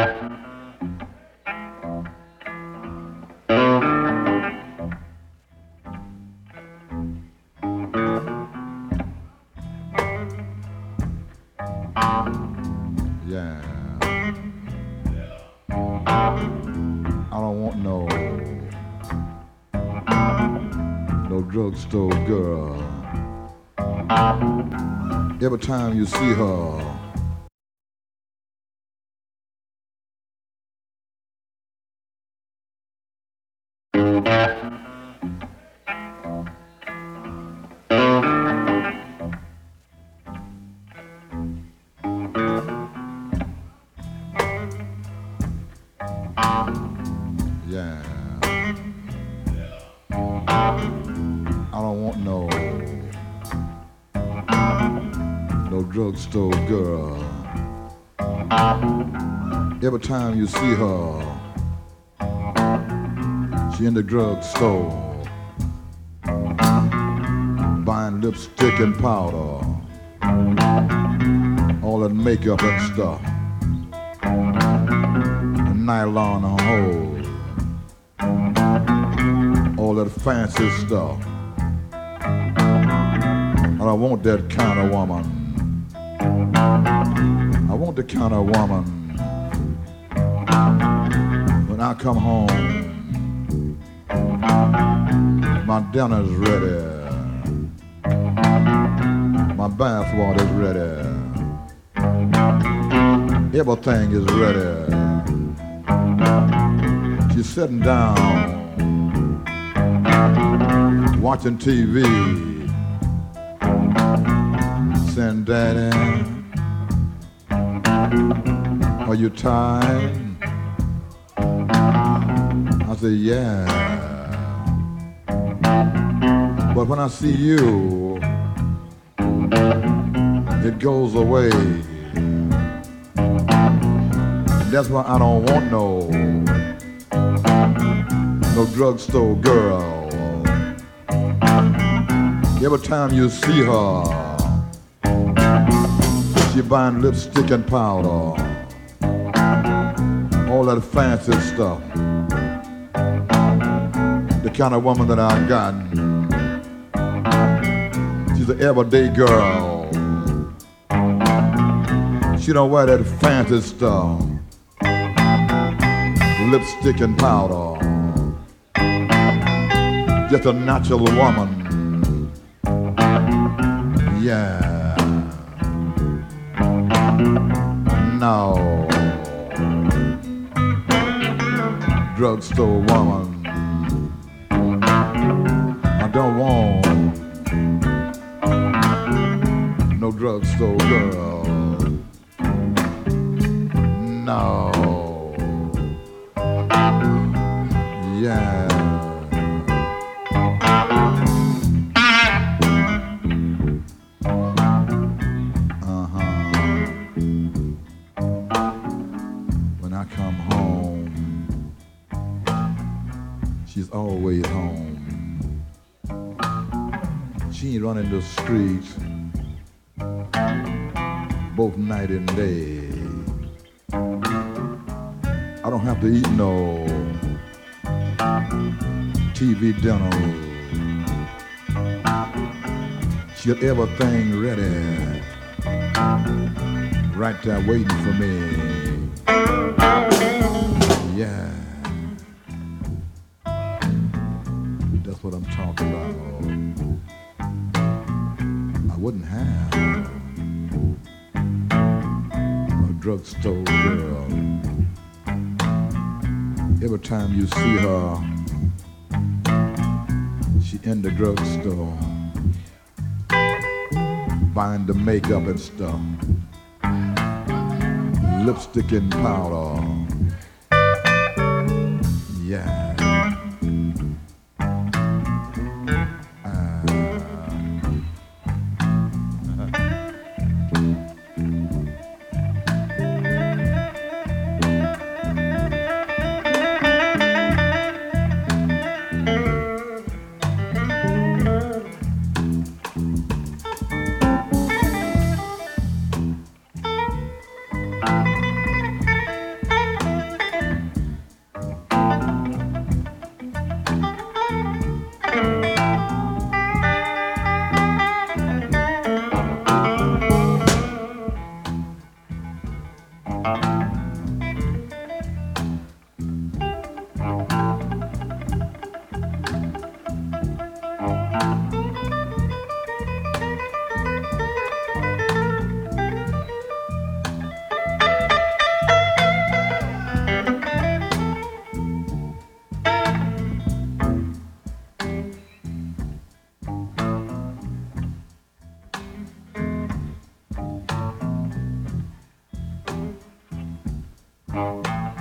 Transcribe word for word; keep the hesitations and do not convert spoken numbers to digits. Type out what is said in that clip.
Yeah. I don't want no no drugstore girl. Every time you see her, yeah. I don't want no no drugstore girl. Every time you see her, she in the drugstore buying lipstick and powder, all that makeup and stuff, and nylon on hold, all that fancy stuff. And I want that kind of woman. I want the kind of woman when I come home, my dinner's ready, my bath water's ready, everything is ready. She's sitting down watching T V, saying, "Daddy, are you tired?" I say, "Yeah." But when I see you, it goes away. And that's why I don't want no no drugstore girl. Every time you see her, she buying lipstick and powder, all that fancy stuff. The kind of woman that I got, she's an everyday girl. She don't wear that fancy stuff, lipstick and powder. Just a natural woman. Yeah. No. Drugstore woman. I don't want no drugstore girl. No. Yeah. She's always home. She ain't running the streets both night and day. I don't have to eat no T V dinner. She got everything ready, right there waiting for me. Yeah. That's what I'm talking about. I wouldn't have a drugstore girl. Every time you see her, she in the drugstore buying the makeup and stuff, lipstick and powder. Yeah. Thank